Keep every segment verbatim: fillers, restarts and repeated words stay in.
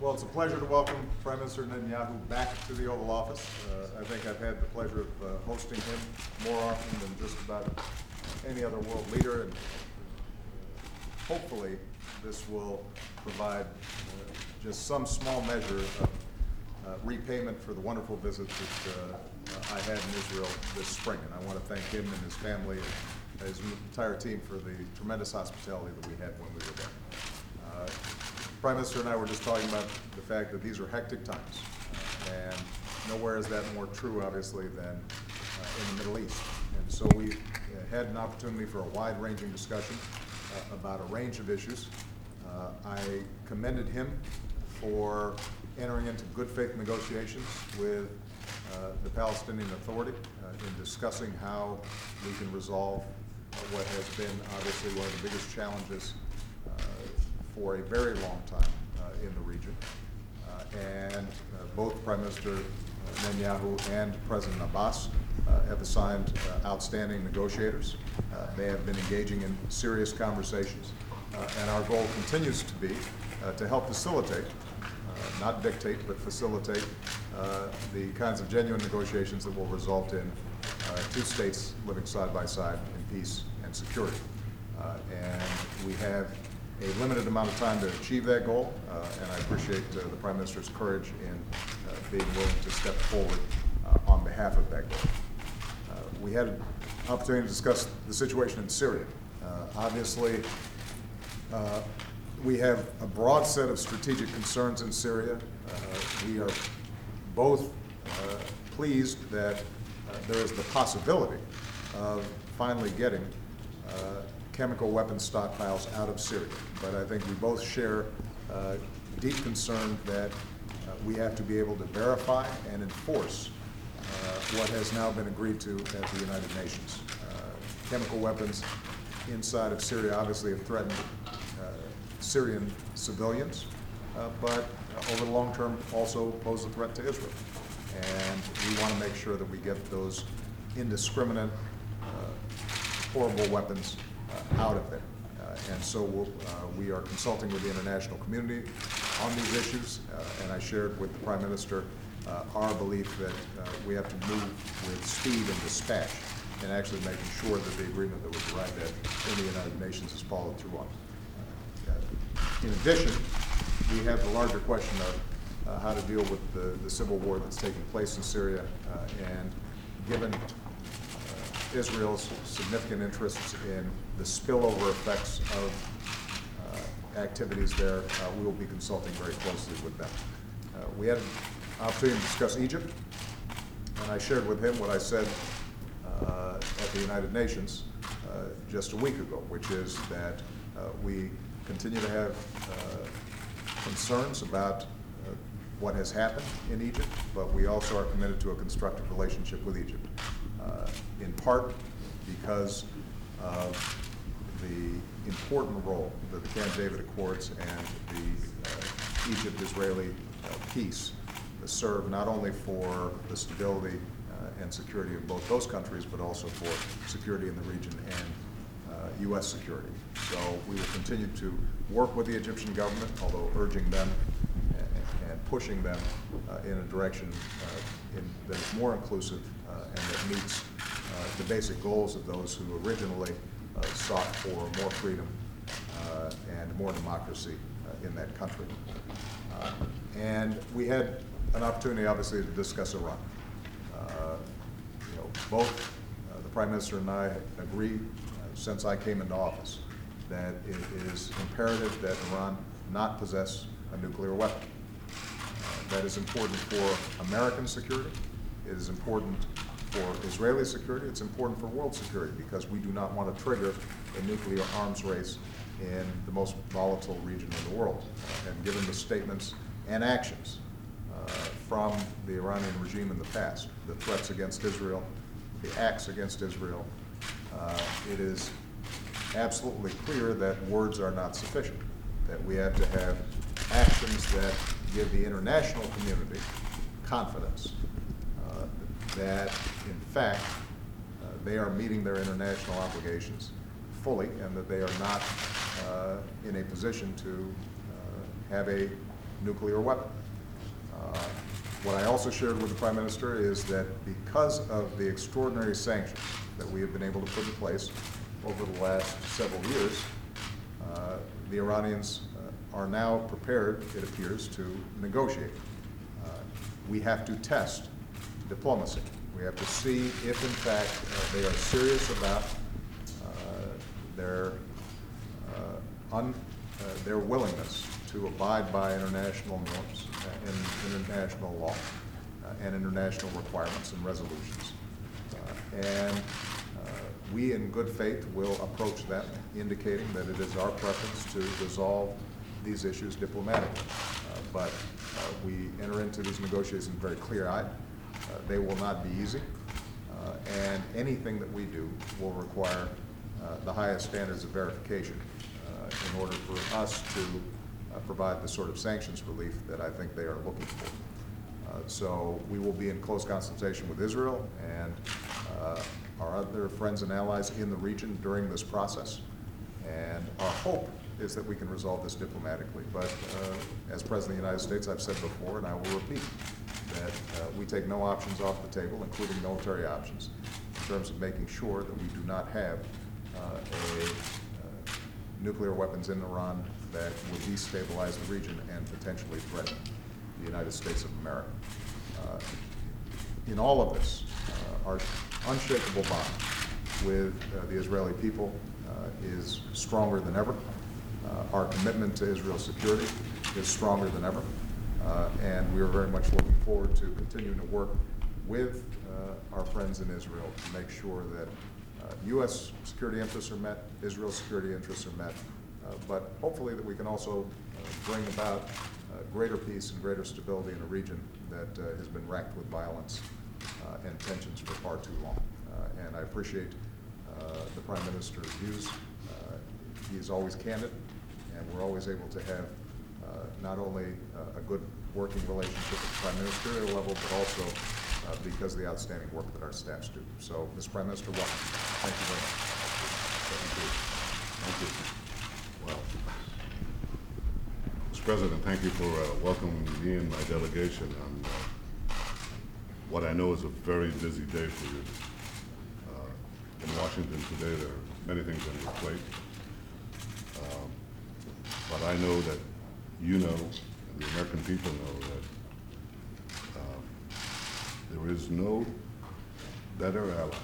Well, it's a pleasure to welcome Prime Minister Netanyahu back to the Oval Office. Uh, I think I've had the pleasure of uh, hosting him more often than just about any other world leader, and uh, hopefully this will provide uh, just some small measure of uh, repayment for the wonderful visit that uh, I had in Israel this spring. And I want to thank him and his family and his entire team for the tremendous hospitality that we had when we were there. Uh, Prime Minister and I were just talking about the fact that these are hectic times, uh, and nowhere is that more true, obviously, than uh, in the Middle East. And so we uh, had an opportunity for a wide-ranging discussion uh, about a range of issues. Uh, I commended him for entering into good faith negotiations with uh, the Palestinian Authority uh, in discussing how we can resolve uh, what has been obviously one of the biggest challenges uh, for a very long time uh, in the region. Uh, and uh, both Prime Minister Netanyahu and President Abbas uh, have assigned uh, outstanding negotiators. Uh, they have been engaging in serious conversations. Uh, and our goal continues to be uh, to help facilitate, uh, not dictate, but facilitate uh, the kinds of genuine negotiations that will result in uh, two states living side by side in peace and security. Uh, and we have a limited amount of time to achieve that goal, uh, and I appreciate uh, the Prime Minister's courage in uh, being willing to step forward uh, on behalf of that goal. Uh, we had an opportunity to discuss the situation in Syria. Uh, obviously, uh, we have a broad set of strategic concerns in Syria. Uh, we are both uh, pleased that uh, there is the possibility of finally getting uh, chemical weapons stockpiles out of Syria. But I think we both share uh, deep concern that uh, we have to be able to verify and enforce uh, what has now been agreed to at the United Nations. Uh, chemical weapons inside of Syria obviously have threatened uh, Syrian civilians, uh, but uh, over the long term also pose a threat to Israel. And we want to make sure that we get those indiscriminate, uh, horrible weapons Uh, out of there. Uh, and so we'll, uh, we are consulting with the international community on these issues, uh, and I shared with the Prime Minister uh, our belief that uh, we have to move with speed and dispatch and actually making sure that the agreement that was arrived at in the United Nations is followed through on. Uh, in addition, we have the larger question of uh, how to deal with the, the civil war that's taking place in Syria, uh, and given Israel's significant interests in the spillover effects of uh, activities there, uh, we will be consulting very closely with them. Uh, we had an opportunity to discuss Egypt, and I shared with him what I said uh, at the United Nations uh, just a week ago, which is that uh, we continue to have uh, concerns about uh, what has happened in Egypt, but we also are committed to a constructive relationship with Egypt. Uh, in part because of the important role that the Camp David Accords and the uh, Egypt-Israeli uh, peace serve not only for the stability uh, and security of both those countries, but also for security in the region and uh, U S security. So we will continue to work with the Egyptian government, although urging them and, and pushing them uh, in a direction uh, in, that is more inclusive uh, and that meets uh, the basic goals of those who originally uh, sought for more freedom uh, and more democracy uh, in that country. Uh, and we had an opportunity, obviously, to discuss Iran. Uh, you know, both uh, the Prime Minister and I agree, uh, since I came into office, that it is imperative that Iran not possess a nuclear weapon. Uh, that is important for American security. It is important for Israeli security. It's important for world security because we do not want to trigger a nuclear arms race in the most volatile region in the world. Uh, and given the statements and actions uh, from the Iranian regime in the past, the threats against Israel, the acts against Israel, uh, it is absolutely clear that words are not sufficient, that we have to have actions that give the international community confidence uh, that, in fact, uh, they are meeting their international obligations fully and that they are not uh, in a position to uh, have a nuclear weapon. Uh, What I also shared with the Prime Minister is that because of the extraordinary sanctions that we have been able to put in place over the last several years, uh, the Iranians uh, are now prepared, it appears, to negotiate. Uh, we have to test diplomacy. We have to see if, in fact, uh, they are serious about uh, their uh, un, uh, their willingness to abide by international norms uh, and international law uh, and international requirements and resolutions. Uh, and uh, we, in good faith, will approach that, indicating that it is our preference to resolve these issues diplomatically. Uh, but uh, we enter into these negotiations very clear-eyed. Uh, they will not be easy, uh, and anything that we do will require uh, the highest standards of verification uh, in order for us to uh, provide the sort of sanctions relief that I think they are looking for. Uh, so we will be in close consultation with Israel and uh, our other friends and allies in the region during this process. And our hope is that we can resolve this diplomatically. But uh, as President of the United States, I've said before, and I will repeat, that uh, we take no options off the table, including military options, in terms of making sure that we do not have uh, a uh, nuclear weapons in Iran that would destabilize the region and potentially threaten the United States of America. Uh, in all of this, uh, our unshakable bond with uh, the Israeli people uh, is stronger than ever. Uh, our commitment to Israel's security is stronger than ever. Uh, and we are very much looking forward to continuing to work with uh, our friends in Israel to make sure that uh, U S security interests are met, Israel's security interests are met, uh, but hopefully that we can also uh, bring about uh, greater peace and greater stability in a region that uh, has been racked with violence uh, and tensions for far too long. Uh, and I appreciate uh, the Prime Minister's views. Uh, he is always candid, and we're always able to have Uh, not only uh, a good working relationship at the prime ministerial level, but also uh, because of the outstanding work that our staffs do. So, Mister Prime Minister, welcome. Thank you very much. Thank you. Thank you. Well, Mister President, thank you for uh, welcoming me and my delegation on uh, what I know is a very busy day for you. Uh, in Washington today, there are many things on your plate. Um, but I know that you know, and the American people know, that um, there is no better ally,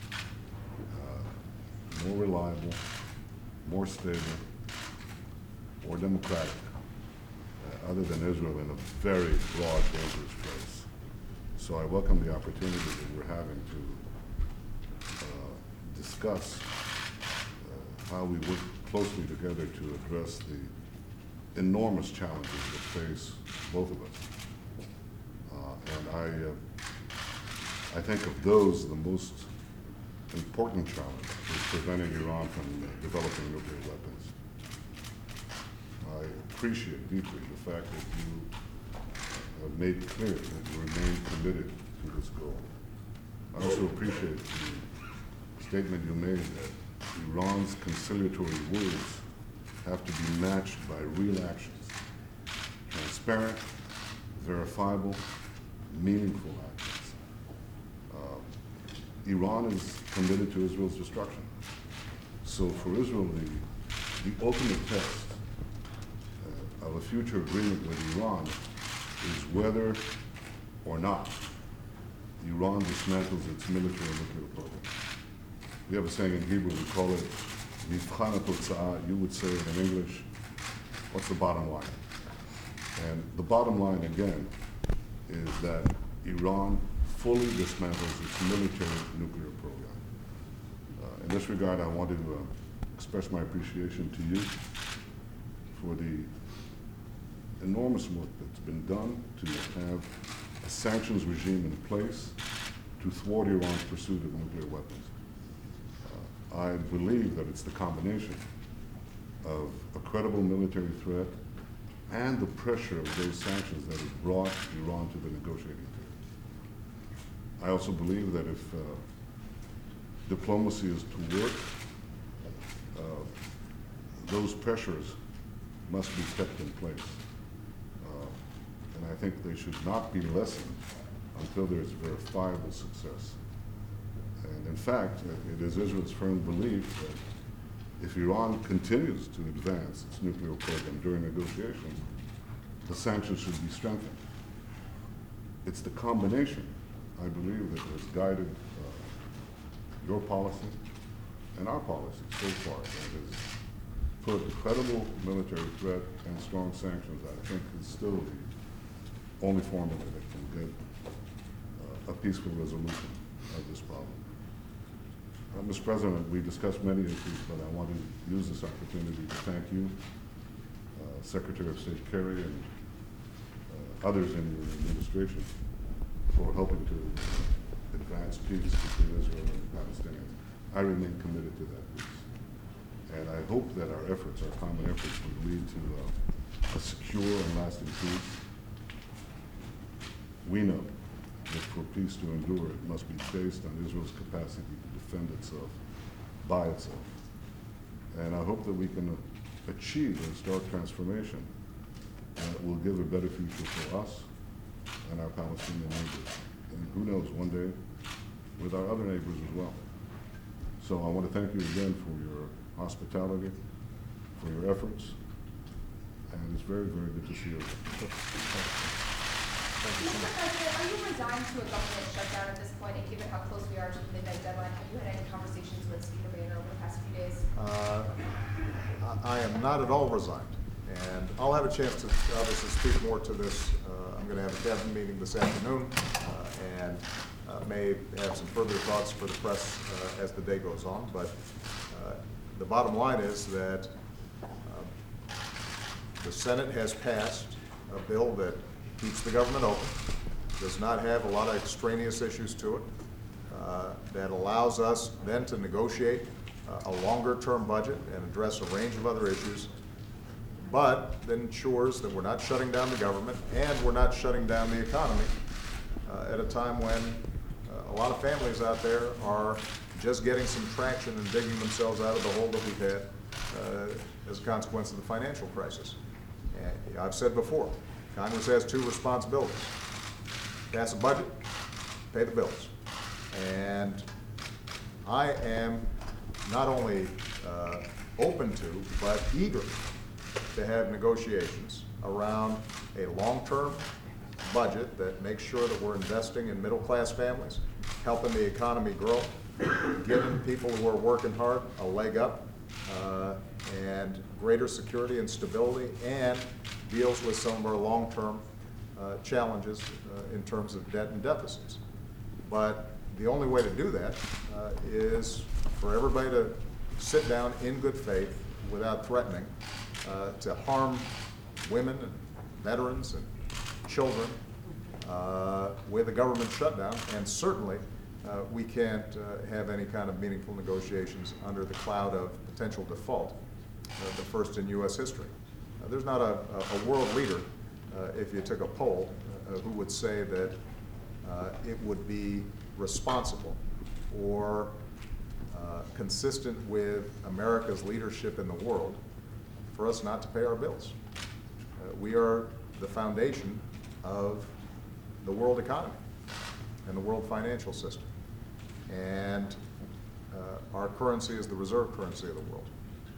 uh, more reliable, more stable, more democratic, uh, other than Israel in a very broad, dangerous place. So I welcome the opportunity that we're having to uh, discuss uh, how we work closely together to address the enormous challenges that face both of us. Uh, and I, uh, I think of those, the most important challenge is preventing Iran from uh, developing nuclear weapons. I appreciate deeply the fact that you have made clear that you remain committed to this goal. I also appreciate the statement you made that Iran's conciliatory words have to be matched by real actions, transparent, verifiable, meaningful actions. Uh, Iran is committed to Israel's destruction. So for Israel, the, the ultimate test uh, of a future agreement with Iran is whether or not Iran dismantles its military and nuclear program. We have a saying in Hebrew, we call it Mivchan HaTotza'ah. You would say it in English, what's the bottom line? And the bottom line, again, is that Iran fully dismantles its military nuclear program. Uh, in this regard, I want to uh, express my appreciation to you for the enormous work that's been done to have a sanctions regime in place to thwart Iran's pursuit of nuclear weapons. I believe that it's the combination of a credible military threat and the pressure of those sanctions that has brought Iran to the negotiating table. I also believe that if uh, diplomacy is to work, uh, those pressures must be kept in place. Uh, think they should not be lessened until there's verifiable success. And in fact, it is Israel's firm belief that if Iran continues to advance its nuclear program during negotiations, the sanctions should be strengthened. It's the combination, I believe, that has guided uh, your policy and our policy so far, that has put a credible military threat and strong sanctions, I think, is still the only formula that can get uh, a peaceful resolution of this problem. Uh, Mister President, we discussed many issues, but I want to use this opportunity to thank you, uh, Secretary of State Kerry, and uh, others in your administration for helping to advance peace between Israel and the Palestinians. I remain committed to that peace. And I hope that our efforts, our common efforts, will lead to uh, a secure and lasting peace. We know that for peace to endure, it must be based on Israel's capacity to defend itself by itself. And I hope that we can uh, achieve a stark transformation that will give a better future for us and our Palestinian neighbors. And who knows, one day with our other neighbors as well. So I want to thank you again for your hospitality, for your efforts, and it's very, very good to see you. Mister President, are you resigned to a government shutdown at this point, and given how close we are to the midnight deadline, have you had any conversations with Speaker Boehner over the past few days? Uh, I I am not at all resigned, and I'll have a chance to obviously speak more to this. Uh, I'm going to have a cabinet meeting this afternoon, uh, and uh, may have some further thoughts for the press uh, as the day goes on, but uh, the bottom line is that uh, the Senate has passed a bill that keeps the government open, does not have a lot of extraneous issues to it, uh, that allows us then to negotiate uh, a longer-term budget and address a range of other issues, but that ensures that we're not shutting down the government and we're not shutting down the economy uh, at a time when uh, a lot of families out there are just getting some traction and digging themselves out of the hole that we've had uh, as a consequence of the financial crisis. And I've said before, Congress has two responsibilities: pass a budget, pay the bills. And I am not only uh, open to, but eager to have negotiations around a long-term budget that makes sure that we're investing in middle-class families, helping the economy grow, giving people who are working hard a leg up, uh, and greater security and stability, and deals with some of our long-term uh, challenges uh, in terms of debt and deficits. But the only way to do that uh, is for everybody to sit down in good faith without threatening uh, to harm women and veterans and children uh, with a government shutdown, and certainly uh, we can't uh, have any kind of meaningful negotiations under the cloud of potential default, uh, the first in U S history. Uh, there's not a, a world leader, uh, if you took a poll, uh, who would say that uh, it would be responsible or uh, consistent with America's leadership in the world for us not to pay our bills. Uh, we are the foundation of the world economy and the world financial system. And uh, our currency is the reserve currency of the world.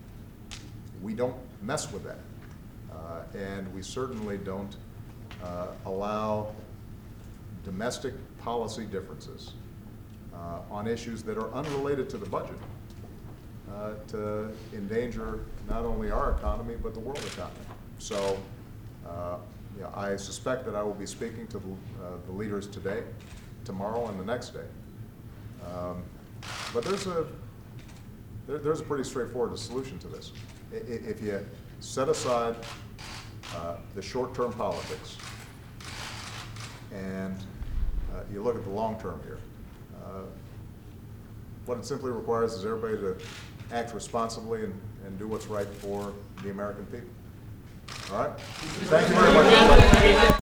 We don't mess with that. Uh, and we certainly don't uh, allow domestic policy differences uh, on issues that are unrelated to the budget uh, to endanger not only our economy but the world economy. So uh, yeah, I suspect that I will be speaking to the, uh, the leaders today, tomorrow, and the next day. Um, but there's a there, there's a pretty straightforward solution to this. I, if you set aside uh, the short-term politics and uh, you look at the long term here, uh, what it simply requires is everybody to act responsibly and, and do what's right for the American people. All right? Thank you very much.